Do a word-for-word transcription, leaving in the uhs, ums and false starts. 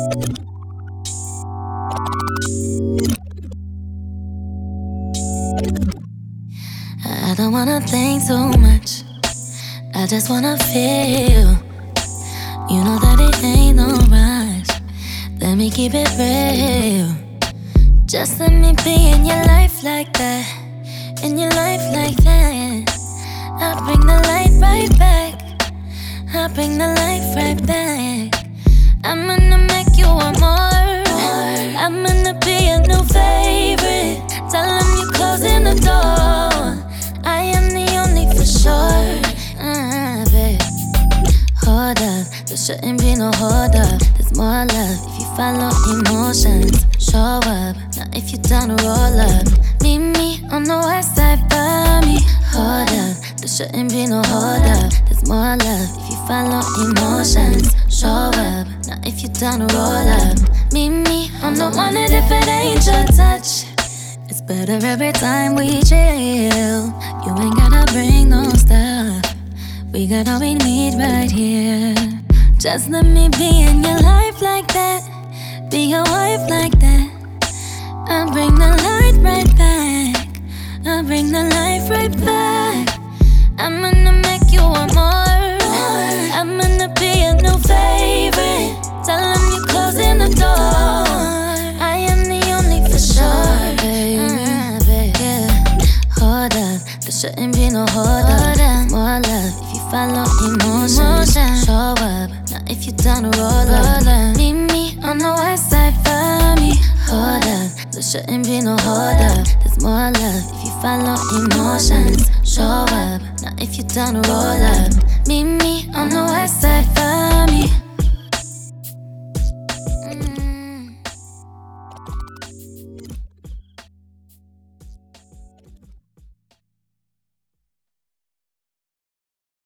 I don't wanna think so much, I just wanna feel. You know that it ain't no rush, let me keep it real. Just let me be in your life like that, in your life like that. I'll bring the light right back, I'll bring the light right back. I'm gonna make you want more, I'm gonna be a new favorite. Tell them you're closing the door, I am the only for sure. uh, babe. Hold up, there shouldn't be no hold up. There's more love if you follow emotions. Show up, now if you down to roll up. Meet me on the west side for me. Hold up, there shouldn't be no hold up. There's more love if you follow emotions. Show up, now if you down to roll up. Meet me on the one and if it ain't your touch, it's better every time we chill. You ain't gotta bring no stuff, we got all we need right here. Just let me be in your life like that, be your wife like that. I'll bring the light right back, I'll bring the light right back. I'm gonna make you want more, I'm gonna be a new favorite. Tell them you're closing the door, I am the only for sure, baby. uh, baby. Yeah. Hold up, there shouldn't be no hold up. More love if you follow emotions. Show up, now if you down to roll up. Meet me on the west side for me. Hold up, there shouldn't be no hold up. There's more love if you follow emotions. Show up, now if you down to roll up. Meet me on the west side for me.